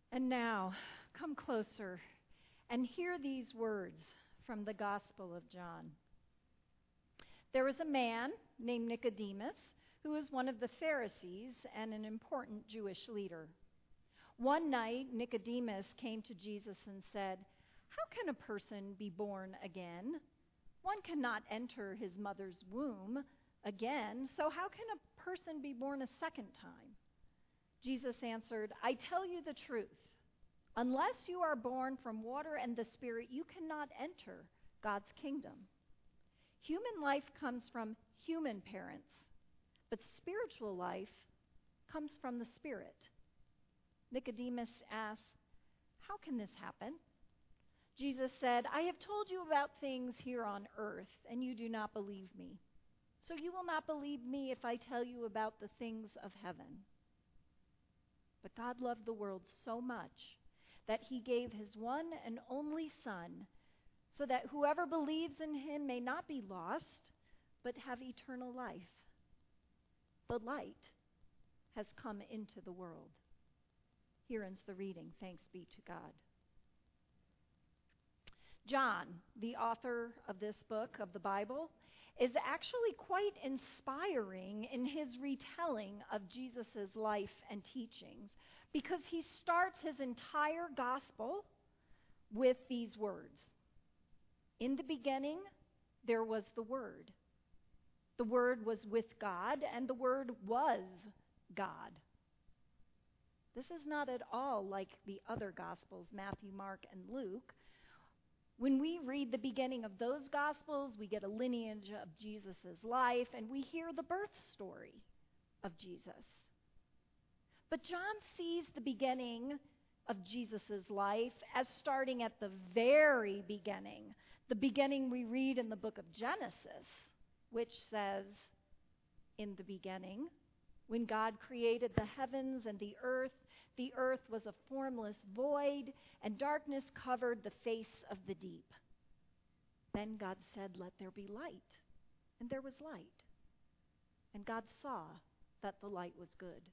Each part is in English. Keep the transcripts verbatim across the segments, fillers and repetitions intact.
And now, come closer and hear these words from the Gospel of John. There was a man named Nicodemus who was one of the Pharisees and an important Jewish leader. One night, Nicodemus came to Jesus and said, "How can a person be born again? One cannot enter his mother's womb again, so how can a person be born a second time?" Jesus answered, "I tell you the truth. Unless you are born from water and the Spirit, you cannot enter God's kingdom. Human life comes from human parents, but spiritual life comes from the Spirit." Nicodemus asked, "How can this happen?" Jesus said, "I have told you about things here on earth, and you do not believe me. So you will not believe me if I tell you about the things of heaven. But God loved the world so much that he gave his one and only Son, so that whoever believes in him may not be lost, but have eternal life. The light has come into the world." Here ends the reading. Thanks be to God. John, the author of this book of the Bible, is actually quite inspiring in his retelling of Jesus' life and teachings, because he starts his entire gospel with these words. In the beginning, there was the Word. The Word was with God, and the Word was God. This is not at all like the other Gospels, Matthew, Mark, and Luke. When we read the beginning of those Gospels, we get a lineage of Jesus' life, and we hear the birth story of Jesus. But John sees the beginning of Jesus' life as starting at the very beginning, the beginning we read in the book of Genesis, which says, "In the beginning, when God created the heavens and the earth, the earth was a formless void, and darkness covered the face of the deep. Then God said, 'Let there be light,' and there was light. And God saw that the light was good."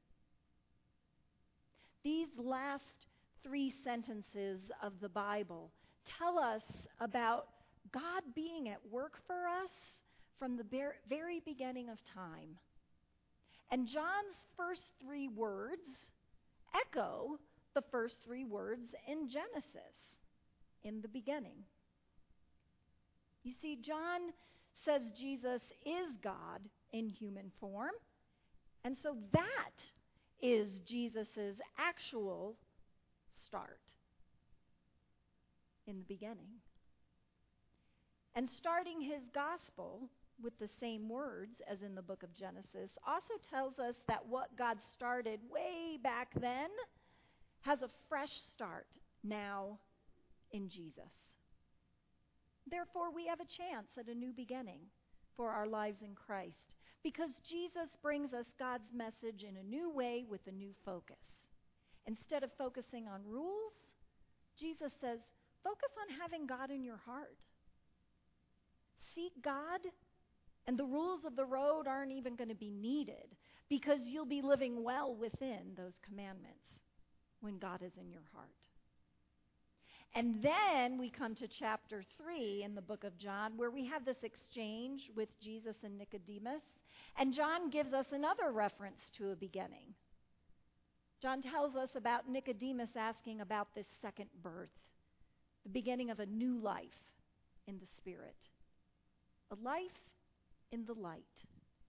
These last three sentences of the Bible tell us about God being at work for us from the very beginning of time. And John's first three words echo the first three words in Genesis, "in the beginning." You see, John says Jesus is God in human form, and so that is Jesus' actual start, in the beginning. And starting his gospel with the same words as in the book of Genesis also tells us that what God started way back then has a fresh start now in Jesus. Therefore, we have a chance at a new beginning for our lives in Christ, because Jesus brings us God's message in a new way with a new focus. Instead of focusing on rules, Jesus says, focus on having God in your heart. Seek God, and the rules of the road aren't even going to be needed, because you'll be living well within those commandments when God is in your heart. And then we come to chapter three in the book of John, where we have this exchange with Jesus and Nicodemus, and John gives us another reference to a beginning. John tells us about Nicodemus asking about this second birth, the beginning of a new life in the Spirit, a life in the light.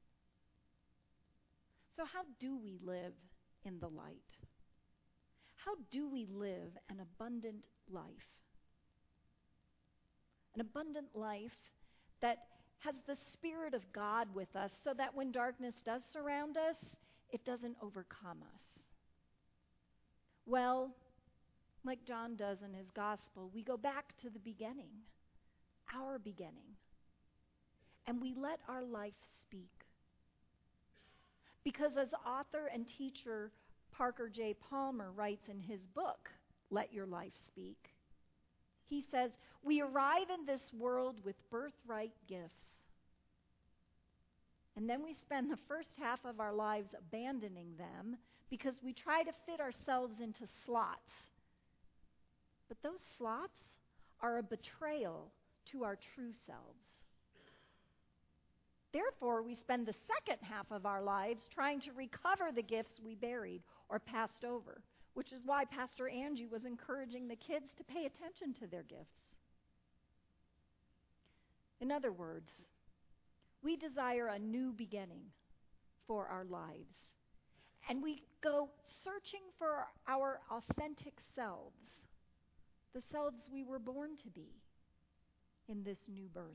So how do we live in the light? How do we live an abundant life? An abundant life that has the Spirit of God with us, so that when darkness does surround us, it doesn't overcome us. Well, like John does in his gospel, we go back to the beginning, our beginning, and we let our life speak. Because as author and teacher Parker J. Palmer writes in his book, Let Your Life Speak, he says, we arrive in this world with birthright gifts. And then we spend the first half of our lives abandoning them because we try to fit ourselves into slots But those slots are a betrayal to our true selves. Therefore, we spend the second half of our lives trying to recover the gifts we buried or passed over, which is why Pastor Angie was encouraging the kids to pay attention to their gifts. In other words, we desire a new beginning for our lives, and we go searching for our authentic selves, the selves we were born to be in this new birth.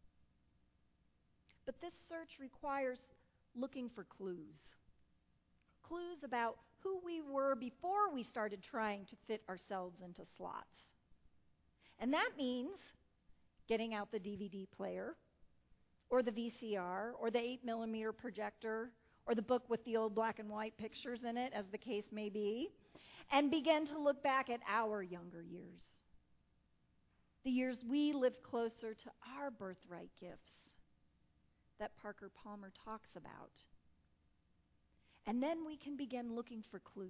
But this search requires looking for clues. Clues about who we were before we started trying to fit ourselves into slots. And that means getting out the D V D player, or the V C R, or the eight millimeter projector, or the book with the old black and white pictures in it, as the case may be, and begin to look back at our younger years. The years we lived closer to our birthright gifts that Parker Palmer talks about. And then we can begin looking for clues.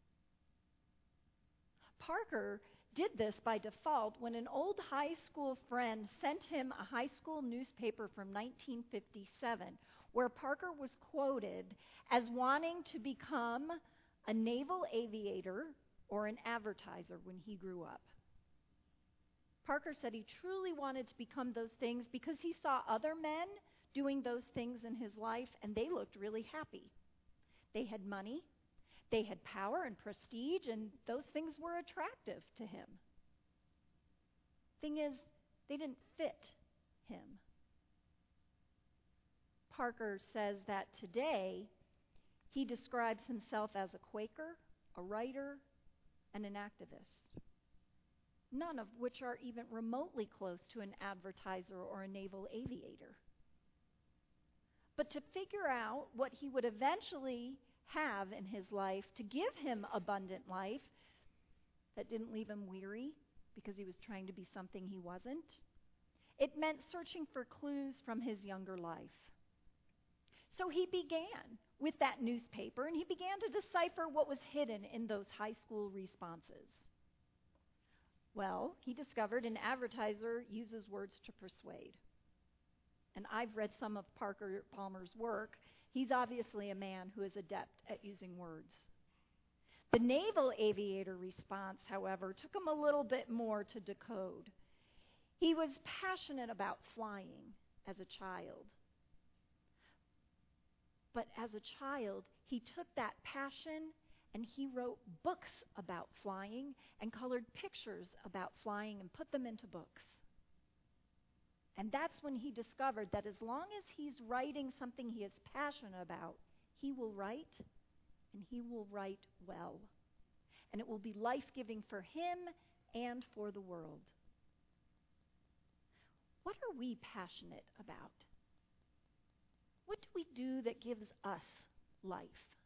Parker did this by default when an old high school friend sent him a high school newspaper from nineteen fifty-seven, where Parker was quoted as wanting to become a naval aviator or an advertiser when he grew up. Parker said he truly wanted to become those things because he saw other men doing those things in his life, and they looked really happy. They had money, they had power and prestige, and those things were attractive to him. Thing is, they didn't fit him. Parker says that today he describes himself as a Quaker, a writer, and an activist, none of which are even remotely close to an advertiser or a naval aviator. But to figure out what he would eventually have in his life to give him abundant life that didn't leave him weary because he was trying to be something he wasn't, it meant searching for clues from his younger life. So he began with that newspaper, and he began to decipher what was hidden in those high school responses. Well, he discovered an advertiser uses words to persuade. And I've read some of Parker Palmer's work. He's obviously a man who is adept at using words. The naval aviator response, however, took him a little bit more to decode. He was passionate about flying as a child. But as a child, he took that passion and he wrote books about flying and colored pictures about flying and put them into books. And that's when he discovered that as long as he's writing something he is passionate about, he will write, and he will write well. And it will be life-giving for him and for the world. What are we passionate about? What do we do that gives us life?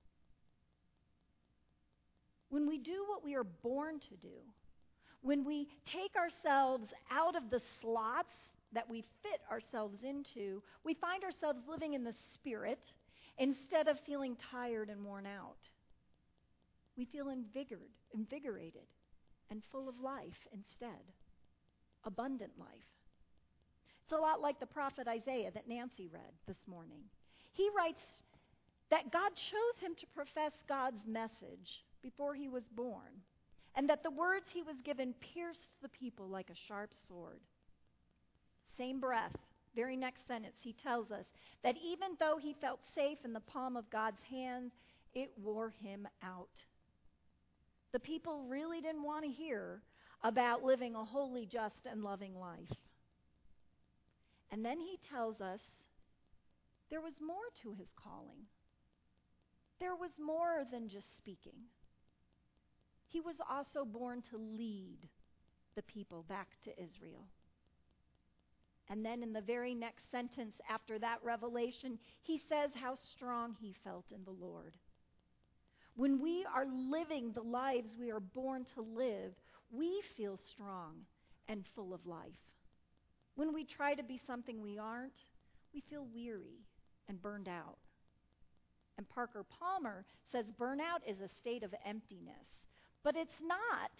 When we do what we are born to do, when we take ourselves out of the slots that we fit ourselves into, we find ourselves living in the Spirit instead of feeling tired and worn out. We feel invigorated, invigorated and full of life instead, abundant life. It's a lot like the prophet Isaiah that Nancy read this morning. He writes that God chose him to profess God's message before he was born, and that the words he was given pierced the people like a sharp sword. Same breath, very next sentence, he tells us that even though he felt safe in the palm of God's hand, it wore him out. The people really didn't want to hear about living a holy, just, and loving life. And then he tells us there was more to his calling. There was more than just speaking. He was also born to lead the people back to Israel. And then in the very next sentence after that revelation, he says how strong he felt in the Lord. When we are living the lives we are born to live, we feel strong and full of life. When we try to be something we aren't, we feel weary and burned out. And Parker Palmer says burnout is a state of emptiness, but it's not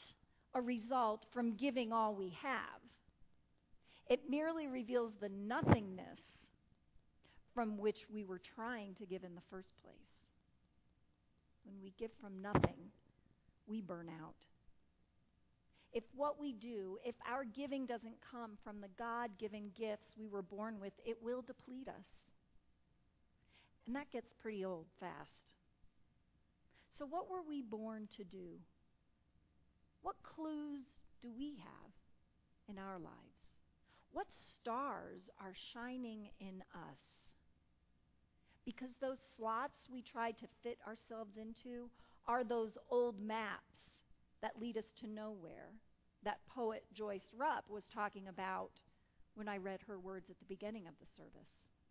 a result from giving all we have. It merely reveals the nothingness from which we were trying to give in the first place. When we give from nothing, we burn out. If what we do, if our giving doesn't come from the God-given gifts we were born with, it will deplete us. And that gets pretty old fast. So what were we born to do? What clues do we have in our lives? What stars are shining in us? Because those slots we tried to fit ourselves into are those old maps that lead us to nowhere that poet Joyce Rupp was talking about when I read her words at the beginning of the service.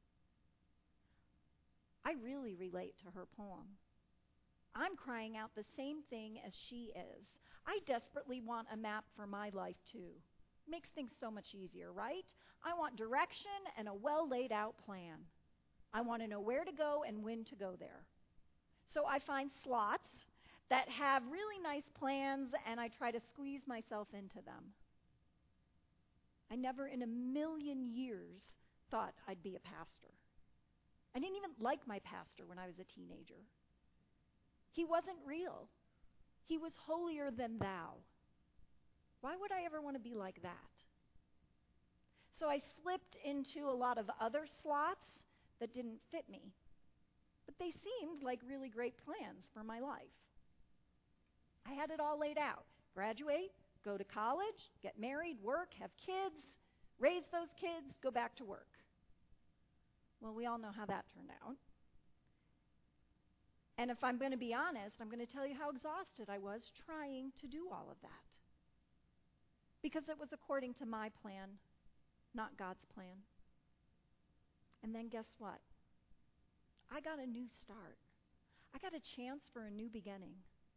I really relate to her poem. I'm crying out the same thing as she is. I desperately want a map for my life too. Makes things so much easier, right? I want direction and a well laid out plan. I want to know where to go and when to go there. So I find slots that have really nice plans, and I try to squeeze myself into them. I never in a million years thought I'd be a pastor. I didn't even like my pastor when I was a teenager. He wasn't real. He was holier than thou. Why would I ever want to be like that? So I slipped into a lot of other slots that didn't fit me. But they seemed like really great plans for my life. I had it all laid out. Graduate, go to college, get married, work, have kids, raise those kids, go back to work. Well, we all know how that turned out. And if I'm going to be honest, I'm going to tell you how exhausted I was trying to do all of that. Because it was according to my plan, not God's plan. And then guess what? I got a new start. I got a chance for a new beginning.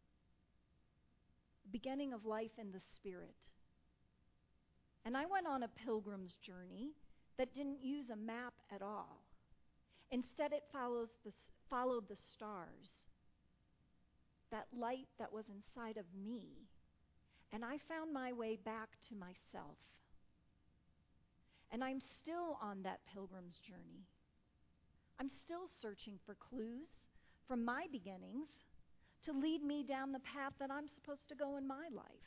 The beginning of life in the Spirit. And I went on a pilgrim's journey that didn't use a map at all. Instead, it follows the, followed the stars, that light that was inside of me. And I found my way back to myself. And I'm still on that pilgrim's journey. I'm still searching for clues from my beginnings to lead me down the path that I'm supposed to go in my life.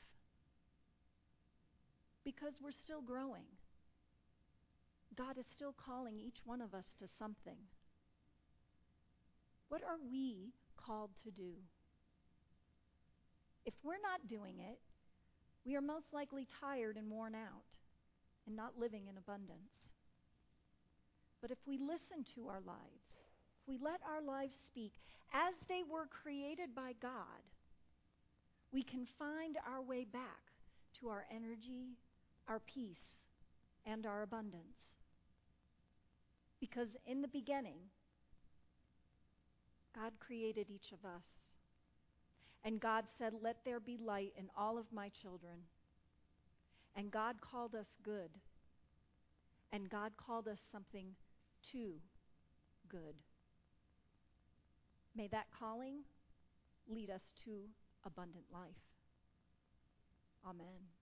Because we're still growing. God is still calling each one of us to something. What are we called to do? If we're not doing it, we are most likely tired and worn out and not living in abundance. But if we listen to our lives, if we let our lives speak as they were created by God, we can find our way back to our energy, our peace, and our abundance. Because in the beginning, God created each of us. And God said, "Let there be light in all of my children." And God called us good. And God called us something too good. May that calling lead us to abundant life. Amen.